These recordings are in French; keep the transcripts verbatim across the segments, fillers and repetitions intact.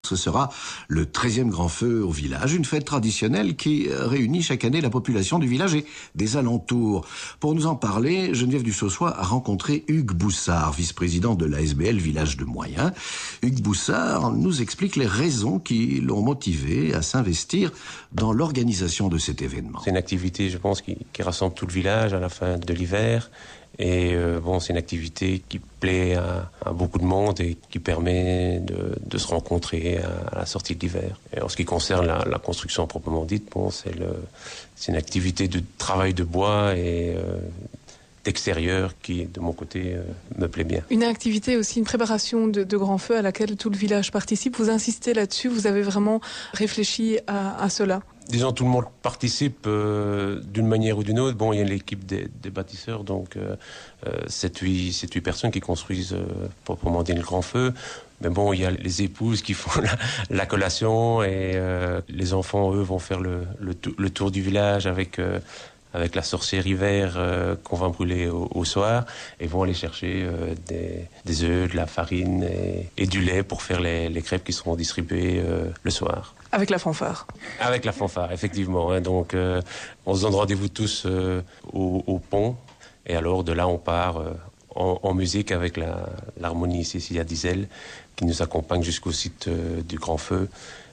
ce sera le treizième grand feu au village, une fête traditionnelle qui réunit chaque année la population du village et des alentours. Pour nous en parler, Geneviève Dussossois a rencontré Hugues Boussard, vice-président de l'A S B L Village de Moyen. Hugues Boussard nous explique les raisons qui l'ont motivé à s'investir dans l'organisation de cet événement. C'est une activité, je pense, qui, qui rassemble tout le village à la fin de l'hiver. Et euh, bon, c'est une activité qui plaît à, à beaucoup de monde et qui permet de, de se rencontrer à, à la sortie de l'hiver. Et en ce qui concerne la, la construction proprement dite, bon, c'est, le, c'est une activité de travail de bois et euh, d'extérieur qui, de mon côté, euh, me plaît bien. Une activité aussi, une préparation de, de grands feux à laquelle tout le village participe. Vous insistez là-dessus, vous avez vraiment réfléchi à, à cela? Disons, tout le monde participe euh, d'une manière ou d'une autre. Bon, il y a l'équipe des, des bâtisseurs, donc euh, sept huit personnes qui construisent euh, proprement dit le grand feu. Mais bon, il y a les épouses qui font la, la collation et euh, les enfants, eux, vont faire le, le, le tour du village avec... Euh, avec la sorcière hiver euh, qu'on va brûler au, au soir, et vont aller chercher euh, des, des œufs, de la farine et, et du lait pour faire les, les crêpes qui seront distribuées euh, le soir. Avec la fanfare. Avec la fanfare, effectivement. Hein, donc, euh, on se donne rendez-vous tous euh, au, au pont, et alors de là, on part euh, en, en musique avec la, l'harmonie Cécilia Diesel, qui nous accompagne jusqu'au site euh, du Grand Feu.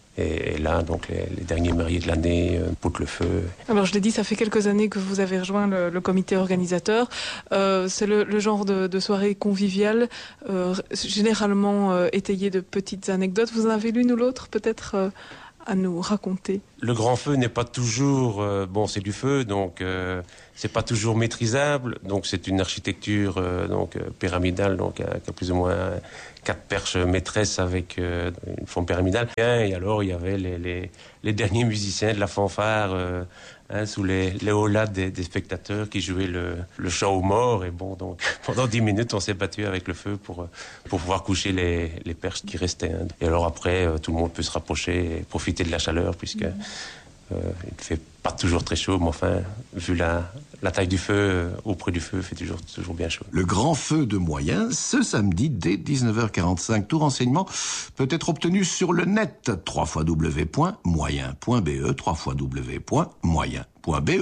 Et là, donc, les, les derniers mariés de l'année euh, poutent le feu. Alors, je l'ai dit, ça fait quelques années que vous avez rejoint le, le comité organisateur. Euh, c'est le, le genre de, de soirée conviviale, euh, généralement euh, étayée de petites anecdotes. Vous en avez l'une ou l'autre, peut-être, euh, à nous raconter? Le grand feu n'est pas toujours... Euh, bon, c'est du feu, donc euh, c'est pas toujours maîtrisable. Donc, c'est une architecture euh, donc, pyramidale, donc, qui a, qui a plus ou moins... quatre perches maîtresses avec euh, une forme pyramidale. Et alors, il y avait les, les, les derniers musiciens de la fanfare euh, hein, sous les, les holas des, des spectateurs qui jouaient le, le chant aux morts. Et bon, donc, pendant dix minutes, on s'est battu avec le feu pour, pour pouvoir coucher les, les perches qui restaient. Hein. Et alors après, euh, tout le monde peut se rapprocher et profiter de la chaleur, puisque mmh. euh, il ne fait pas toujours très chaud, mais enfin, vu la, la taille du feu, euh, auprès du feu, il fait toujours, toujours bien chaud. Le grand feu de Moyen, ce samedi, dès dix-neuf heures quarante-cinq. Tout renseignement peut être obtenu sur le net, w w w point moyen point b e, w w w point moyen point b e.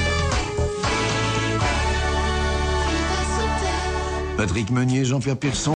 Patrick Meunier, Jean-Pierre Pearson.